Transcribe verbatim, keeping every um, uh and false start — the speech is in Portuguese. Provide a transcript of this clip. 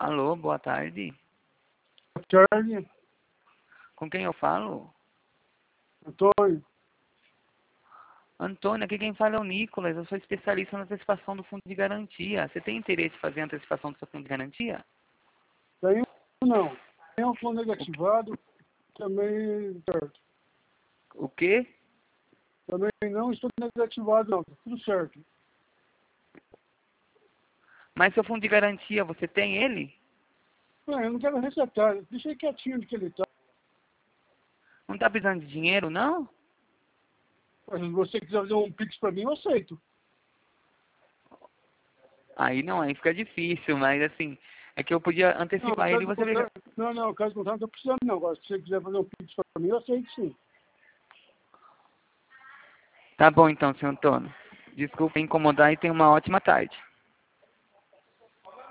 Alô, boa tarde. Boa tarde, Com quem eu falo? Antônio. Antônio, aqui quem fala é o Nicolas. Eu sou especialista na antecipação do fundo de garantia. Você tem interesse em fazer a antecipação do seu fundo de garantia? Tenho não. Tem um fundo negativado, também certo. O quê? Também não estou negativado, não. Tá tudo certo. Mas seu fundo de garantia, você tem ele? Não, eu não quero resetar. Deixa ele quietinho onde que ele está. Não tá precisando de dinheiro, não? Se você quiser fazer um Pix para mim, eu aceito. Aí não, aí fica difícil, mas assim, é que eu podia Não, antecipar ele e caso você contrário, ligar. não, não, caso contrário, não estou precisando, não. Agora, se você quiser fazer um Pix para mim, eu aceito sim. Tá bom então, senhor Antônio. Desculpa incomodar e tenha uma ótima tarde.